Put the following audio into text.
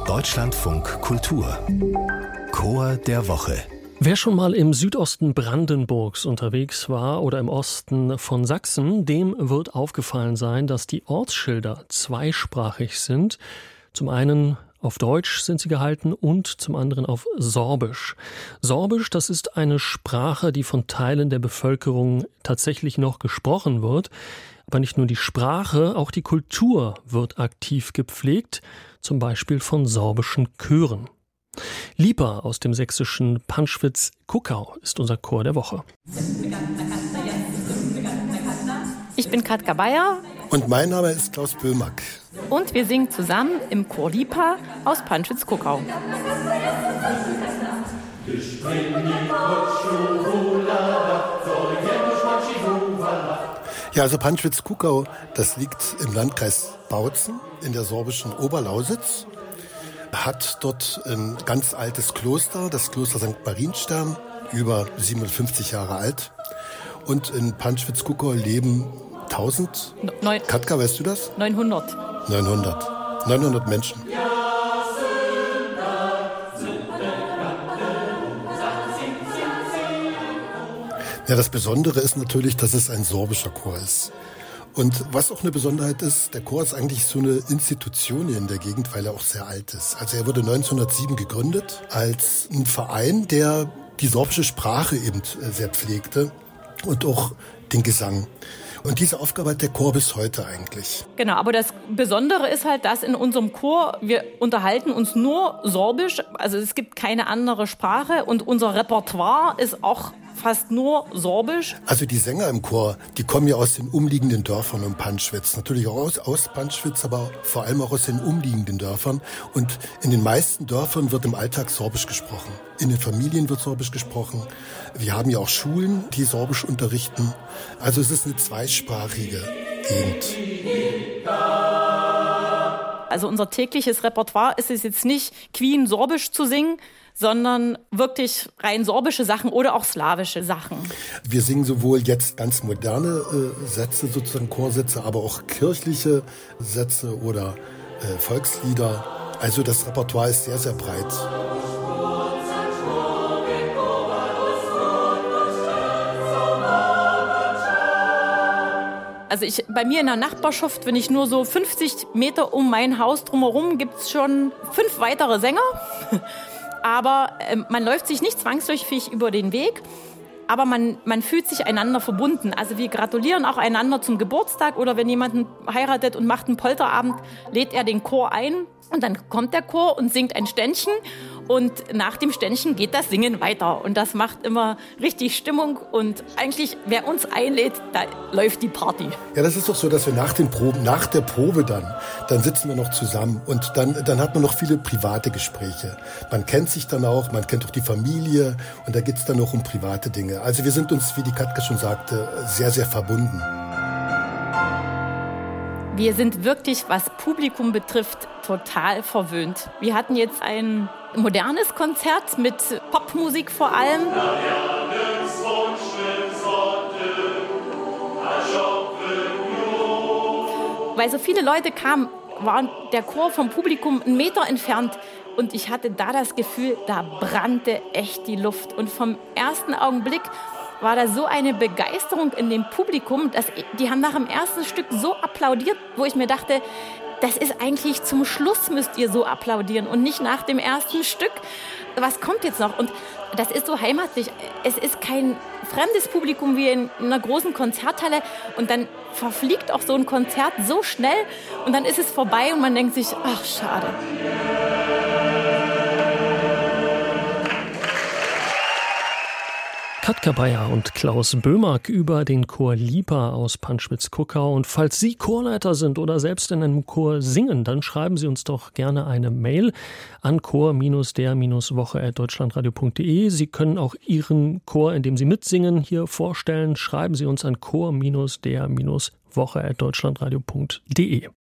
Deutschlandfunk Kultur Chor der Woche. Wer schon mal im Südosten Brandenburgs unterwegs war oder im Osten von Sachsen, dem wird aufgefallen sein, dass die Ortsschilder zweisprachig sind. Zum einen auf Deutsch sind sie gehalten und zum anderen auf Sorbisch. Sorbisch, das ist eine Sprache, die von Teilen der Bevölkerung tatsächlich noch gesprochen wird. Aber nicht nur die Sprache, auch die Kultur wird aktiv gepflegt, zum Beispiel von sorbischen Chören. Lipa aus dem sächsischen Panschwitz-Kuckau ist unser Chor der Woche. Ich bin Katka Bayer. Und mein Name ist Klaus Böhmack. Und wir singen zusammen im Chor Lipa aus Panschwitz-Kuckau. Ja, also Panschwitz-Kuckau, das liegt im Landkreis Bautzen in der sorbischen Oberlausitz. Hat dort ein ganz altes Kloster, das Kloster St. Marienstern, über 57 Jahre alt. Und in Panschwitz-Kuckau leben 1000. Katka, weißt du das? 900. 900 Menschen. Ja, das Besondere ist natürlich, dass es ein sorbischer Chor ist. Und was auch eine Besonderheit ist, der Chor ist eigentlich so eine Institution hier in der Gegend, weil er auch sehr alt ist. Also er wurde 1907 gegründet als ein Verein, der die sorbische Sprache eben sehr pflegte und auch den Gesang. Und diese Aufgabe hat der Chor bis heute eigentlich. Genau, aber das Besondere ist halt, dass in unserem Chor, wir unterhalten uns nur Sorbisch, also es gibt keine andere Sprache und unser Repertoire ist auch fast nur Sorbisch. Also die Sänger im Chor, die kommen ja aus den umliegenden Dörfern um Panschwitz. Natürlich auch aus Panschwitz, aber vor allem auch aus den umliegenden Dörfern. Und in den meisten Dörfern wird im Alltag Sorbisch gesprochen. In den Familien wird Sorbisch gesprochen. Wir haben ja auch Schulen, die Sorbisch unterrichten. Also es ist eine zweisprachige Gegend. Also unser tägliches Repertoire ist es jetzt nicht, Queen Sorbisch zu singen, sondern wirklich rein sorbische Sachen oder auch slawische Sachen. Wir singen sowohl jetzt ganz moderne Sätze, sozusagen Chorsätze, aber auch kirchliche Sätze oder Volkslieder. Also das Repertoire ist sehr, sehr breit. Also bei mir in der Nachbarschaft, wenn ich nur so 50 Meter um mein Haus drumherum, gibt es schon 5 weitere Sänger. Aber man läuft sich nicht zwangsläufig über den Weg, aber man fühlt sich einander verbunden. Also wir gratulieren auch einander zum Geburtstag oder wenn jemand heiratet und macht einen Polterabend, lädt er den Chor ein und dann kommt der Chor und singt ein Ständchen und nach dem Ständchen geht das Singen weiter. Und das macht immer richtig Stimmung und eigentlich, wer uns einlädt, da läuft die Party. Ja, das ist doch so, dass wir nach der Probe dann sitzen wir noch zusammen und dann hat man noch viele private Gespräche. Man kennt sich dann auch, man kennt auch die Familie und da geht's dann auch um private Dinge. Also wir sind uns, wie die Katka schon sagte, sehr, sehr verbunden. Wir sind wirklich, was Publikum betrifft, total verwöhnt. Wir hatten jetzt ein modernes Konzert mit Popmusik vor allem. Weil so viele Leute kamen, war der Chor vom Publikum 1 Meter entfernt. Und ich hatte da das Gefühl, da brannte echt die Luft. Und vom ersten Augenblick war da so eine Begeisterung in dem Publikum, dass die haben nach dem ersten Stück so applaudiert, wo ich mir dachte, das ist eigentlich zum Schluss müsst ihr so applaudieren und nicht nach dem ersten Stück. Was kommt jetzt noch? Und das ist so heimatlich. Es ist kein fremdes Publikum wie in einer großen Konzerthalle und dann verfliegt auch so ein Konzert so schnell und dann ist es vorbei und man denkt sich, ach, schade. Katka Bayer und Klaus Böhmack über den Chor Lipa aus Panschwitz-Kuckau. Und falls Sie Chorleiter sind oder selbst in einem Chor singen, dann schreiben Sie uns doch gerne eine Mail an chor-der-woche@deutschlandradio.de. Sie können auch Ihren Chor, in dem Sie mitsingen, hier vorstellen. Schreiben Sie uns an chor-der-woche@deutschlandradio.de.